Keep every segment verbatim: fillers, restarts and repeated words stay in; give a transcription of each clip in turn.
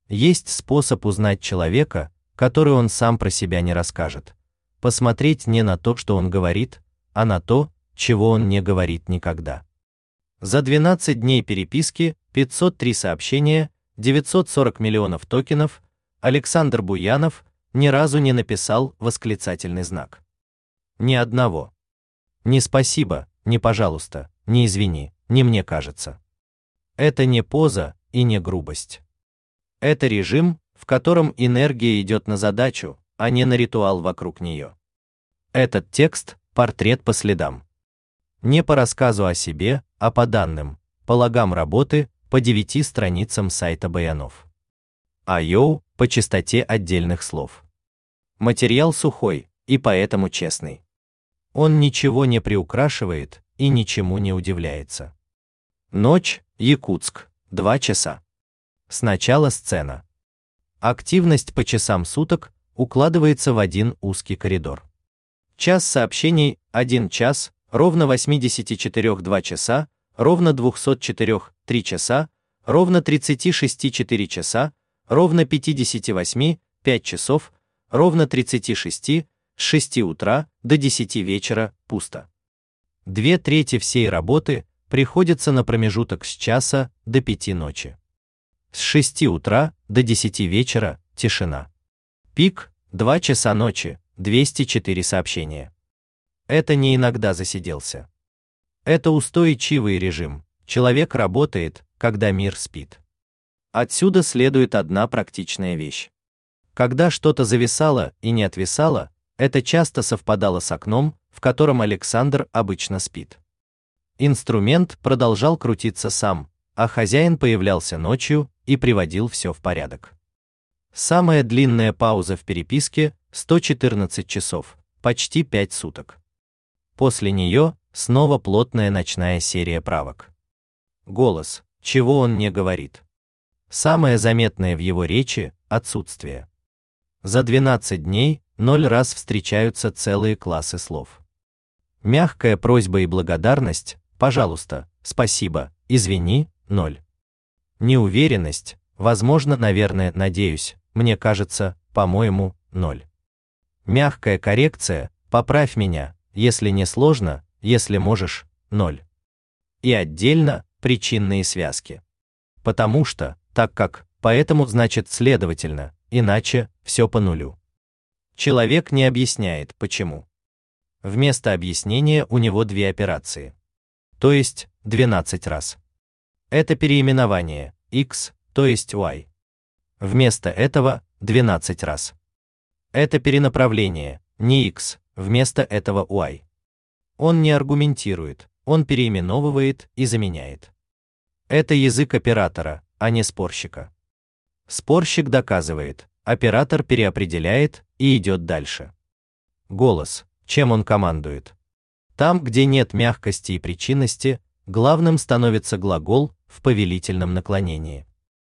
Есть способ узнать человека, который он сам про себя не расскажет. Посмотреть не на то, что он говорит, а на то, чего он не говорит никогда. За двенадцать дней переписки пятьсот три сообщения, девятьсот сорок миллионов токенов, Александр Буянов ни разу не написал восклицательный знак. Ни одного. Ни спасибо, ни пожалуйста, ни извини, ни мне кажется. Это не поза и не грубость. Это режим, в котором энергия идет на задачу, а не на ритуал вокруг нее. Этот текст – портрет по следам. Не по рассказу о себе, а по данным, по логам работы, по девяти страницам сайта Баянов. Айоу по чистоте отдельных слов. Материал сухой и поэтому честный. Он ничего не приукрашивает и ничему не удивляется. Ночь, Якутск, два часа. Сначала сцена. Активность по часам суток укладывается в один узкий коридор. Час сообщений, один час, ровно восемьдесят четыре два часа, ровно двести четыре три часа, ровно тридцать шесть четыре часа, ровно пятьдесят восемь пять часов, ровно тридцать шесть с шести утра до десяти вечера пусто. Две трети всей работы приходится на промежуток с часа до пяти ночи. С шести утра до десяти вечера тишина. Пик два часа ночи, двести четыре сообщения. Это не иногда засиделся. Это устойчивый режим. Человек работает, когда мир спит. Отсюда следует одна практичная вещь. Когда что-то зависало и не отвисало, это часто совпадало с окном, в котором Александр обычно спит. Инструмент продолжал крутиться сам, а хозяин появлялся ночью и приводил все в порядок. Самая длинная пауза в переписке – сто четырнадцать часов, почти пять суток. После нее снова плотная ночная серия правок. Голос, чего он не говорит. Самое заметное в его речи – отсутствие. За двенадцать дней ноль раз встречаются целые классы слов. Мягкая просьба и благодарность, пожалуйста, спасибо, извини, ноль. Неуверенность, возможно, наверное, надеюсь, мне кажется, по-моему, ноль. Мягкая коррекция, поправь меня, если не сложно, если можешь, ноль. И отдельно причинные связки. Потому что, так как, поэтому значит следовательно, иначе все по нулю. Человек не объясняет, почему. Вместо объяснения у него две операции. То есть двенадцать раз. Это переименование x, то есть y. Вместо этого двенадцать раз. Это перенаправление, не x, вместо этого y. Он не аргументирует, он переименовывает и заменяет. Это язык оператора, а не спорщика. Спорщик доказывает, оператор переопределяет и идет дальше. Голос, чем он командует. Там, где нет мягкости и причинности, главным становится глагол в повелительном наклонении.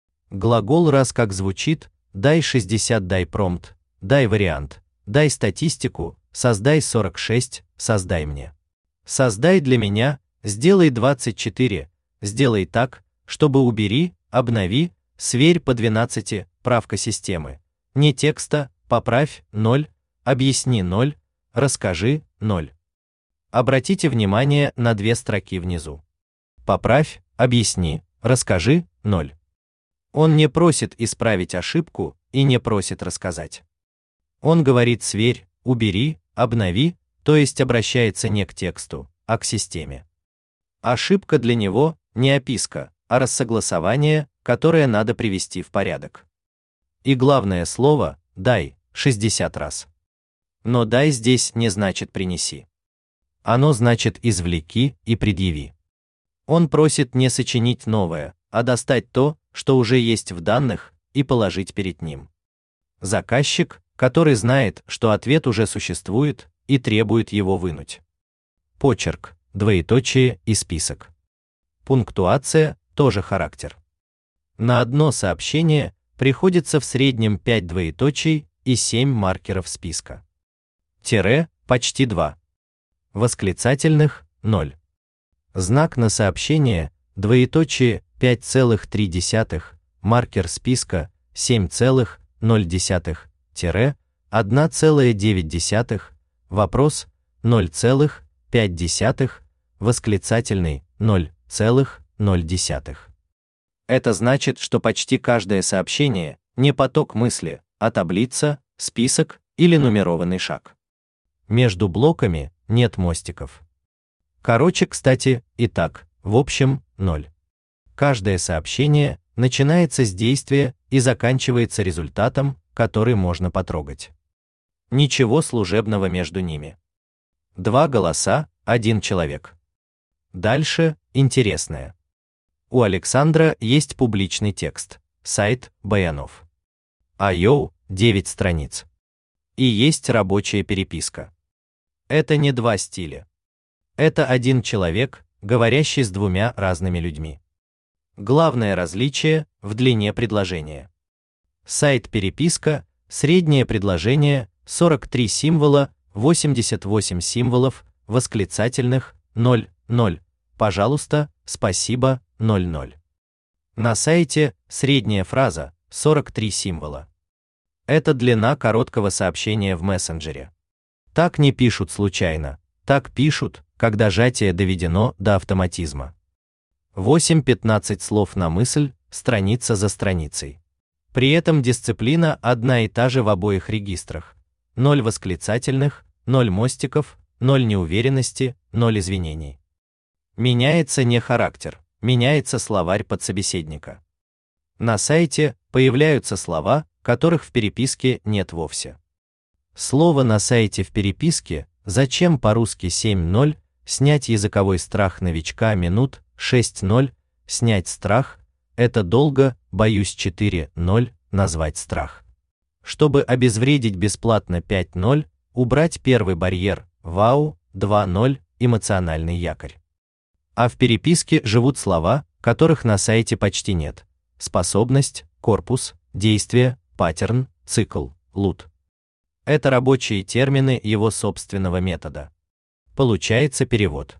Глагол раз как звучит: дай шестьдесят, дай промпт, дай вариант, дай статистику, создай сорок шесть, создай мне. Создай для меня, сделай двадцать четыре, сделай так, чтобы убери, обнови, сверь по двенадцати, правка системы. Не текста, поправь, ноль, объясни, ноль, расскажи, ноль. Обратите внимание на две строки внизу. Поправь, объясни, расскажи, ноль. Он не просит исправить ошибку и не просит рассказать. Он говорит сверь, убери, обнови, то есть обращается не к тексту, а к системе. Ошибка для него не описка, а рассогласование, которое надо привести в порядок. И главное слово «дай» шестьдесят раз. Но «дай» здесь не значит «принеси». Оно значит «извлеки» и «предъяви». Он просит не сочинить новое, а достать то, что уже есть в данных, и положить перед ним. Заказчик, который знает, что ответ уже существует, и требует его вынуть. Почерк, двоеточие и список. Пунктуация – тоже характер. На одно сообщение приходится в среднем пять двоеточий и семь маркеров списка. Тире – почти два. Восклицательных – ноль. Знак на сообщение, двоеточие, пять целых три десятых, маркер списка, семь целых ноль десятых - одна целая девять десятых, вопрос ноль целых пять десятых, восклицательный ноль целых ноль десятых. Это значит, что почти каждое сообщение не поток мысли, а таблица, список или нумерованный шаг. Между блоками нет мостиков. Короче, кстати, и так, в общем, ноль. Каждое сообщение начинается с действия и заканчивается результатом, который можно потрогать. Ничего служебного между ними. Два голоса, один человек. Дальше интересное. У Александра есть публичный текст, сайт Баянов. Айоу, девять страниц. И есть рабочая переписка. Это не два стиля. Это один человек, говорящий с двумя разными людьми. Главное различие в длине предложения. Сайт-переписка, среднее предложение, сорок три символа, восемьдесят восемь символов, восклицательных, ноль, ноль, пожалуйста, спасибо, ноль ноль. На сайте средняя фраза, сорок три символа. Это длина короткого сообщения в мессенджере. Так не пишут случайно, так пишут, когда сжатие доведено до автоматизма. восемь-пятнадцать слов на мысль, страница за страницей. При этом дисциплина одна и та же в обоих регистрах. Ноль восклицательных, ноль мостиков, ноль неуверенности, ноль извинений. Меняется не характер, меняется словарь подсобеседника. На сайте появляются слова, которых в переписке нет вовсе. Слово на сайте в переписке «Зачем по-русски семь ноль», снять языковой страх новичка минут шесть ноль, снять страх, это долго, боюсь четыре ноль, назвать страх. Чтобы обезвредить бесплатно пять ноль, убрать первый барьер, вау, два ноль, эмоциональный якорь. А в переписке живут слова, которых на сайте почти нет. Способность, корпус, действие, паттерн, цикл, лут. Это рабочие термины его собственного метода. Получается перевод.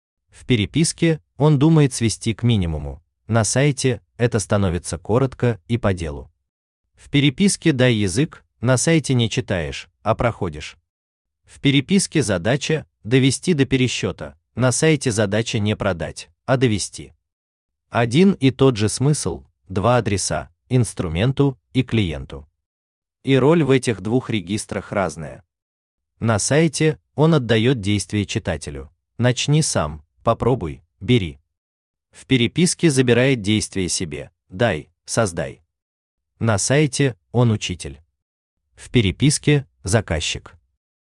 В переписке он думает свести к минимуму, на сайте это становится коротко и по делу. В переписке дай язык, на сайте не читаешь, а проходишь. В переписке задача довести до пересчета, на сайте задача не продать, а довести. Один и тот же смысл, два адреса, инструменту и клиенту. И роль в этих двух регистрах разная. На сайте он отдает действие читателю. Начни сам, попробуй, бери. В переписке забирает действие себе. Дай, создай. На сайте он учитель. В переписке заказчик.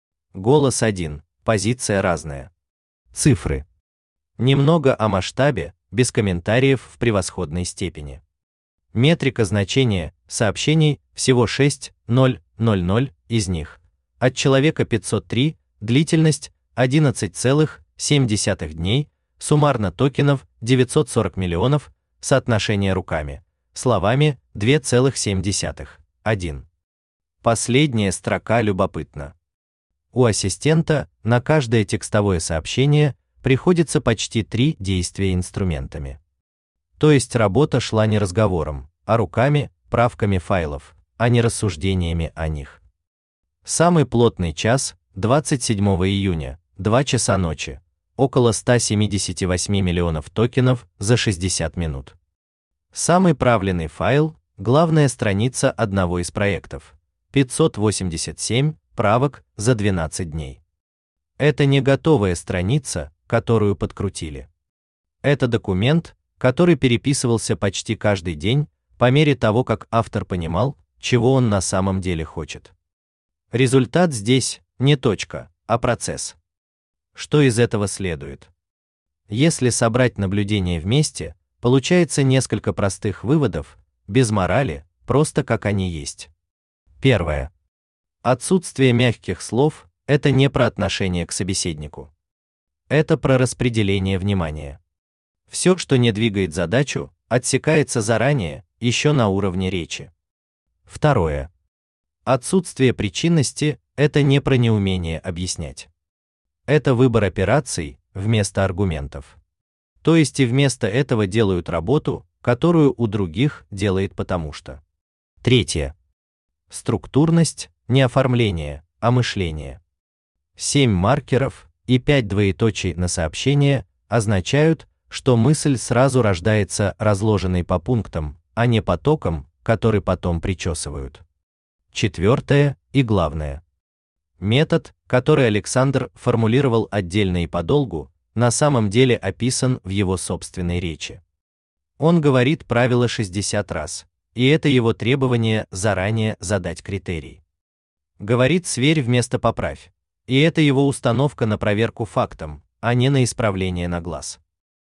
Голос один, позиция разная. Цифры. Немного о масштабе, без комментариев в превосходной степени. Метрика значения сообщений всего шесть ноль ноль ноль из них. От человека пятьсот три, длительность одиннадцать целых семь десятых дней, суммарно токенов девятьсот сорок миллионов, соотношение руками, словами два целых семь десятых, один. Последняя строка любопытна. У ассистента на каждое текстовое сообщение приходится почти три действия инструментами. То есть работа шла не разговором, а руками, правками файлов, а не рассуждениями о них. Самый плотный час двадцать седьмого июня, два часа ночи, около ста семидесяти восьми миллионов токенов за шестьдесят минут. Самый правленный файл, главная страница одного из проектов, пятьсот восемьдесят семь правок за двенадцать дней. Это не готовая страница, которую подкрутили. Это документ, который переписывался почти каждый день, по мере того, как автор понимал, чего он на самом деле хочет. Результат здесь не точка, а процесс. Что из этого следует? Если собрать наблюдения вместе, получается несколько простых выводов, без морали, просто как они есть. Первое. Отсутствие мягких слов – это не про отношение к собеседнику. Это про распределение внимания. Все, что не двигает задачу, отсекается заранее, еще на уровне речи. Второе. Отсутствие причинности – это не про неумение объяснять. Это выбор операций вместо аргументов. То есть и вместо этого делают работу, которую у других делает потому что. Третье. Структурность, не оформление, а мышление. Семь маркеров и пять двоеточий на сообщение означают, что мысль сразу рождается разложенной по пунктам, а не потоком, который потом причесывают. Четвертое и главное. Метод, который Александр формулировал отдельно и подолгу, на самом деле описан в его собственной речи. Он говорит правило шестьдесят раз, и это его требование заранее задать критерий. Говорит «сверь» вместо «поправь», и это его установка на проверку фактам, а не на исправление на глаз.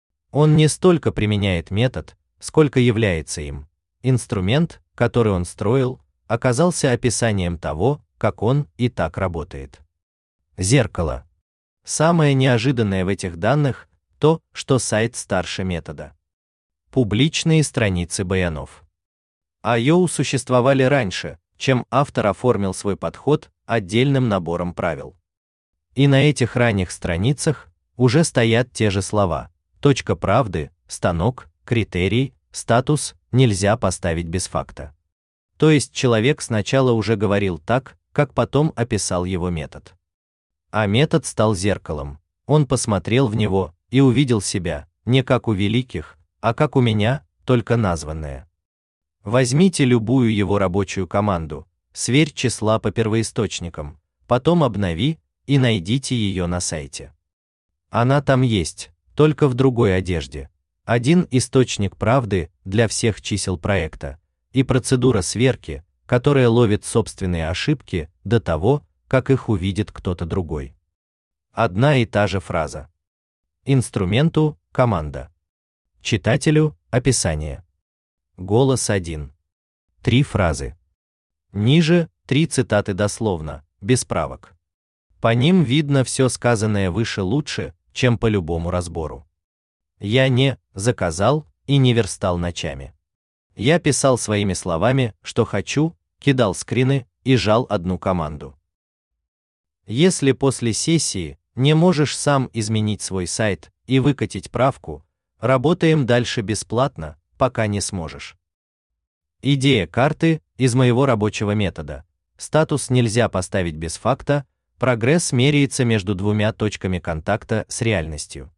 Он не столько применяет метод, сколько является им. Инструмент, который он строил, оказался описанием того, как он и так работает. Зеркало. Самое неожиданное в этих данных – то, что сайт старше метода. Публичные страницы баянов. ай о ю существовали раньше, чем автор оформил свой подход отдельным набором правил. И на этих ранних страницах уже стоят те же слова: точка правды, станок, критерий, статус нельзя поставить без факта. То есть человек сначала уже говорил так, как потом описал его метод. А метод стал зеркалом. Он посмотрел в него и увидел себя, не как у великих, а как у меня, только названное. Возьмите любую его рабочую команду, сверь числа по первоисточникам, потом обнови и найдите ее на сайте. Она там есть, только в другой одежде. Один источник правды для всех чисел проекта и процедура сверки, которая ловит собственные ошибки до того, как их увидит кто-то другой. Одна и та же фраза. Инструменту – команда. Читателю – описание. Голос один. Три фразы. Ниже – три цитаты дословно, без правок. По ним видно все сказанное выше лучше, чем по любому разбору. Я не заказал и не верстал ночами. Я писал своими словами, что хочу, кидал скрины и жал одну команду. Если после сессии не можешь сам изменить свой сайт и выкатить правку, работаем дальше бесплатно, пока не сможешь. Идея карты из моего рабочего метода. Статус нельзя поставить без факта, прогресс меряется между двумя точками контакта с реальностью.